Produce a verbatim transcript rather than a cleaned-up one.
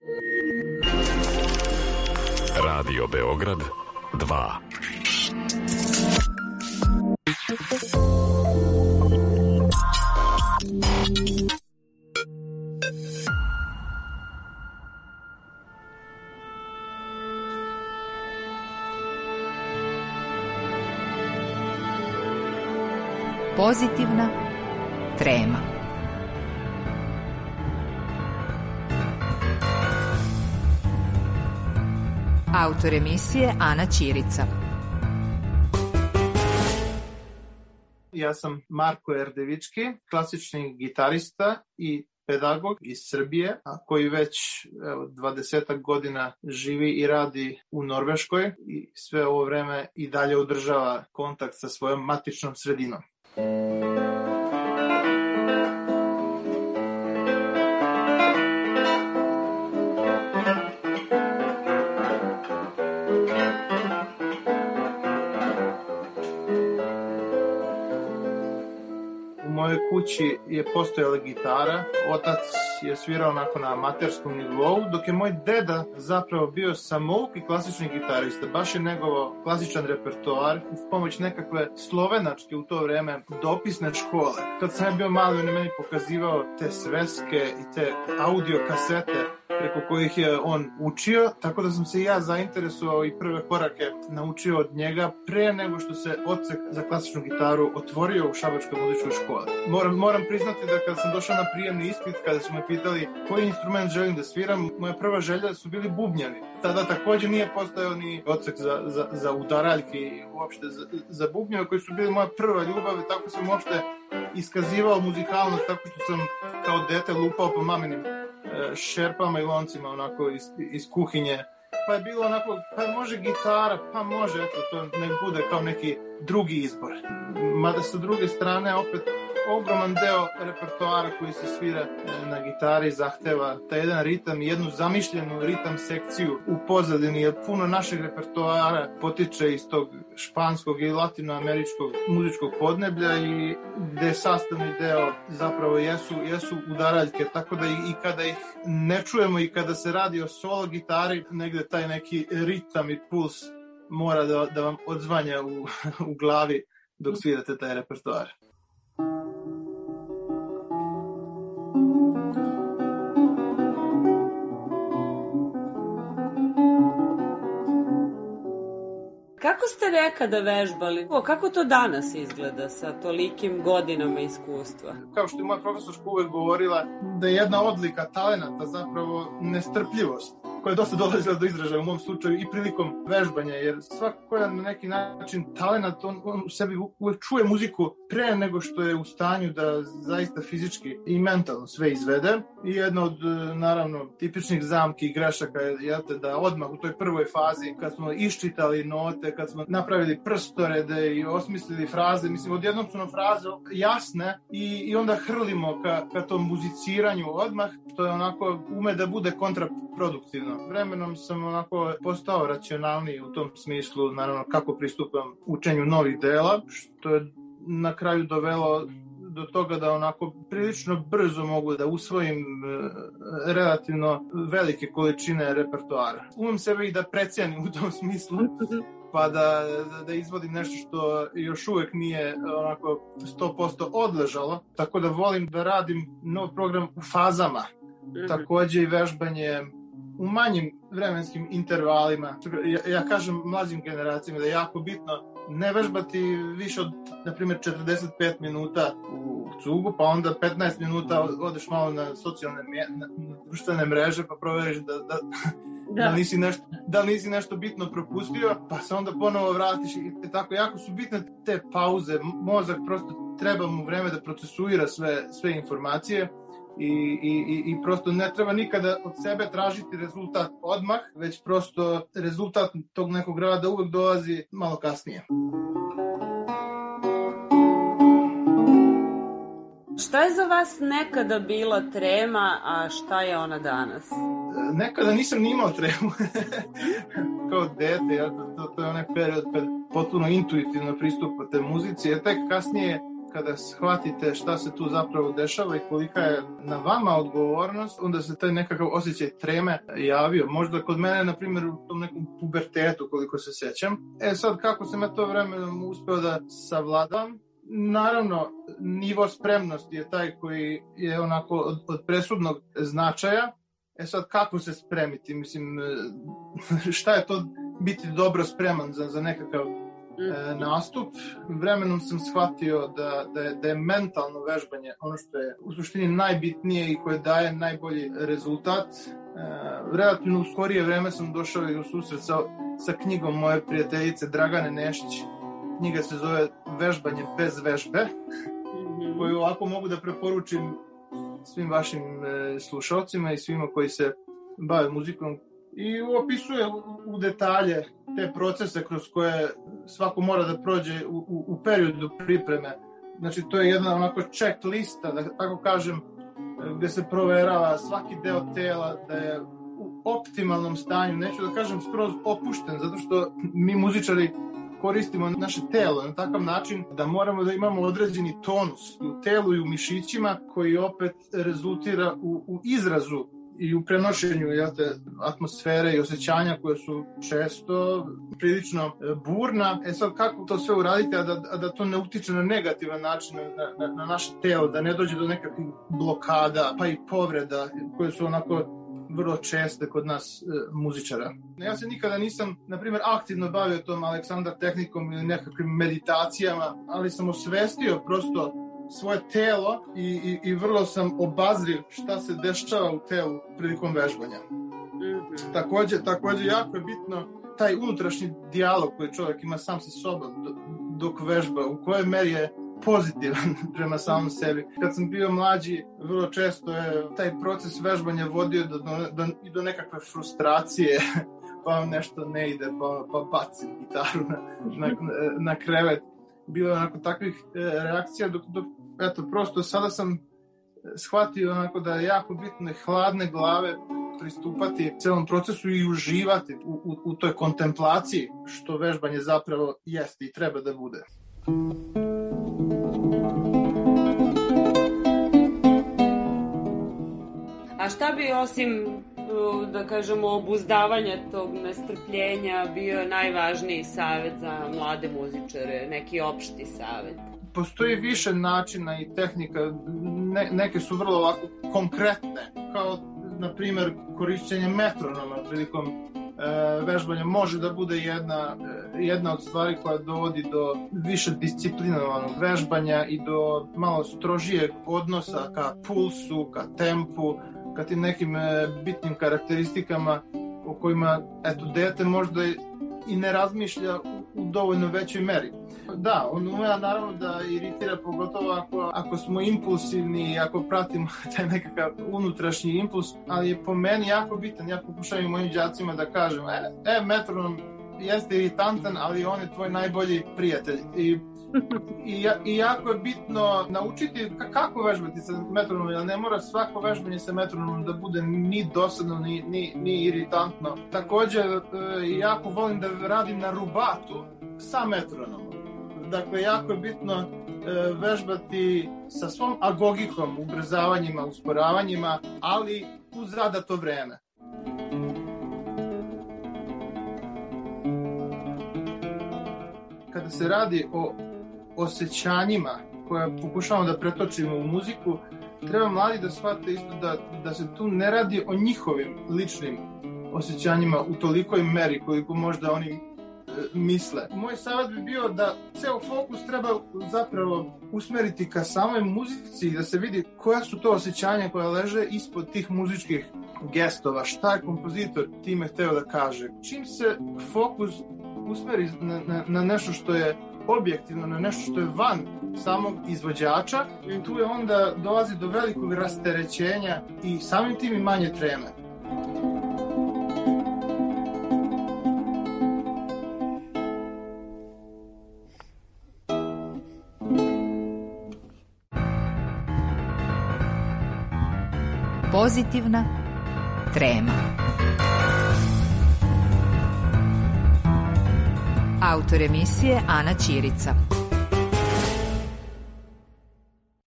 Radio Beograd dva. Pozitivna trema. Autor emisije Ana Ćirica. Ja sam Marko Erdevički, klasični gitarista i pedagog iz Srbije, a koji već evo, dvadesetak godina živi i radi u Norveškoj i sve ovo vreme i dalje održava kontakt sa svojom matičnom sredinom. U mojoj kući je postojala gitara, otac je svirao onako na amaterskom nivou, dok je moj deda zapravo bio samouki klasični gitarista, baš je negovo klasičan repertoar uz pomoć nekakve slovenačke u to vreme dopisne škole. Kad sam ja bio mali, on je meni pokazivao te sveske i te audio kasete preko kojih je on učio, tako da sam se i ja zainteresovao i prve korake naučio od njega pre nego što se odsek za klasičnu gitaru otvorio u Šabačkoj muzičkoj školi. Moram, moram priznati da kada sam došao na prijemni ispit, kada su me pitali koji instrument želim da sviram, moja prva želja su bili bubnjani. Tada također nije postojao ni odsek za, za, za udaraljke i uopšte za, za bubnjeve koji su bili moja prva ljubav i tako sam uopšte iskazivao muzikalnost, tako što sam kao dete lupao po maminim šerpama i loncima onako iz, iz kuhinje. Pa je bilo onako, pa može gitara, pa može, eto, to ne bude kao neki drugi izbor. Mada sa druge strane, opet, ogroman deo repertoara koji se svira na gitari zahteva taj jedan ritam i jednu zamišljenu ritam sekciju u pozadini, jer puno našeg repertoara potiče iz tog španskog i latinoameričkog muzičkog podneblja i gde sastavni deo zapravo jesu, jesu udaraljke, tako da i, i kada ih ne čujemo i kada se radi o solo gitari, negde taj neki ritam i puls mora da, da vam odzvanja u, u glavi dok svirate taj repertoar. Kako ste nekada vežbali? O, kako to danas izgleda sa tolikim godinama iskustva? Kao što je moja profesorska uvek govorila, da je jedna odlika talenata zapravo nestrpljivost, koja je dosta dolazila do izražaja u mom slučaju i prilikom vežbanja, jer svako ko je na neki način talenat, on, on u sebi uvek čuje muziku pre nego što je u stanju da zaista fizički i mentalno sve izvede. I jedna od, naravno, tipičnih zamki i grešaka je jel, da odmah u toj prvoj fazi, kad smo iščitali note, kad smo napravili prstorede i osmislili fraze, mislim, odjednom su nam fraze jasne i, i onda hrlimo ka, ka tom muziciranju odmah, što je onako ume da bude kontraproduktivno. Vremenom sam onako postao racionalniji u tom smislu, naravno, kako pristupam učenju novih dela, što je na kraju dovelo do toga da onako prilično brzo mogu da usvojim e, relativno velike količine repertoara. Umem sebe i da precijenim u tom smislu, pa da, da, da izvodim nešto što još uvek nije onako sto posto odležalo, tako da volim da radim nov program u fazama. Takođe i vežbanje u manjim vremenskim intervalima. Ja, ja kažem mlađim generacijama da je jako bitno ne vežbati više od, na primjer, četrdeset pet minuta u cugu, pa onda petnaest minuta odeš malo na socijalne na, na društvene mreže, pa proveriš da, da, da. Da, nisi nešto, da nisi nešto bitno propustio, pa se onda ponovo vratiš i tako. Jako su bitne te pauze. Mozak prosto treba mu vreme da procesuira sve, sve informacije. I, i, i prosto ne treba nikada od sebe tražiti rezultat odmah, već prosto rezultat tog nekog rada uvek dolazi malo kasnije. Šta je za vas nekada bila trema, a šta je ona danas? Nekada nisam ni imao tremu. Kao dete, ja, to, to je onaj period kad potpuno intuitivno pristupate muzici, jer tek kasnije kada shvatite šta se tu zapravo dešava i kolika je na vama odgovornost, onda se taj nekakav osjećaj treme javio. Možda kod mene, na primjer, u tom nekom pubertetu, koliko se sećam. E sad, kako sam ja to vremenom uspeo da savladam? Naravno, nivo spremnosti je taj koji je onako od, od presudnog značaja. E sad, kako se spremiti? Mislim, šta je to biti dobro spreman za, za nekakav e, nastup? Vremenom sam shvatio da, da, je, da je mentalno vežbanje ono što je u suštini najbitnije i koje daje najbolji rezultat. E, relativno u skorije vreme sam došao i u susret sa, sa knjigom moje prijateljice Dragane Nešić. Knjiga se zove Vežbanje bez vežbe, koju ovako mogu da preporučim svim vašim e, slušalcima i svima koji se bave muzikom, i opisuje u, u detalje te procese kroz koje svako mora da prođe u, u, u periodu pripreme. Znači, to je jedna onako check lista, da tako kažem, gde se proverava svaki deo tela da je u optimalnom stanju, neću da kažem skroz opušten, zato što mi muzičari koristimo naše telo na takav način da moramo da imamo određeni tonus u telu i u mišićima, koji opet rezultira u, u izrazu i u prenošenju jate, atmosfere i osjećanja koje su često prilično burna. E sad, kako to sve uraditi, a da, a da to ne utiče na negativan način na, na, na naše telo, da ne dođe do nekakvih blokada pa i povreda koje su onako vrlo česte kod nas e, muzičara. Ja se nikada nisam, na primjer, aktivno bavio tom Aleksandar tehnikom ili nekakvim meditacijama, ali sam osvestio prosto svoje telo i, i, i vrlo sam obazriv šta se dešava u telu prilikom vežbanja. Mm-hmm. Takođe, takođe jako je bitno taj unutrašnji dijalog koji čovjek ima sam sa sobom dok vežba, u kojoj meri je pozitivan prema samom sebi. Kad sam bio mlađi, vrlo često je taj proces vežbanja vodio do, do, i do nekakve frustracije, pa vam nešto ne ide, pa, pa bacim gitaru na, na, na krevet. Bilo je onako takvih e, reakcija, dok, dok eto, prosto sada sam shvatio onako da je jako bitno hladne glave pristupati celom procesu i uživati u, u, u toj kontemplaciji, što vežbanje zapravo jeste i treba da bude. A šta bi osim, da kažemo, obuzdavanja tog nestrpljenja bio najvažniji savjet za mlade muzičare, neki opšti savjet? Postoji više načina i tehnika, ne, neke su vrlo ovako konkretne, kao na primjer korišćenje metronoma prilikom e, vežbanja može da bude jedna, e, jedna od stvari koja dovodi do više disciplinovanog vežbanja i do malo strožijeg odnosa ka pulsu, ka tempu, ka tim nekim e, bitnim karakteristikama o kojima eto, dete možda i ne razmišlja u, u dovoljno većoj meri. Da, on ume naravno da iritira, pogotovo ako, ako smo impulsivni i ako pratimo taj nekakav unutrašnji impuls, ali je po meni jako bitan. Ja pokušavam mojim đacima da kažem, e, e metronom jeste iritantan, ali on je tvoj najbolji prijatelj. I, i, i jako je bitno naučiti kako vežbati sa metronomom, jer ne mora svako vežbanje sa metronomom da bude ni dosadno, ni, ni, ni iritantno. Također, jako volim da radim na rubatu sa metronomom. Dakle, jako je bitno e, vežbati sa svom agogikom, ubrzavanjima, usporavanjima, ali u zadato vreme. Kada se radi o osjećanjima koje pokušavamo da pretočimo u muziku, treba mladi da shvate isto da, da se tu ne radi o njihovim ličnim osjećanjima u tolikoj meri koliko možda oni misle. Moj savjet bi bio da ceo fokus treba zapravo usmeriti ka samoj muzici i da se vidi koja su to osjećanja koja leže ispod tih muzičkih gestova, šta je kompozitor time hteo da kaže. Čim se fokus usmeri na, na, na nešto što je objektivno, na nešto što je van samog izvođača, tu je onda dolazi do velikog rasterećenja i samim tim i manje treme. Pozitivna trema. Autor emisije Ana Ćirica.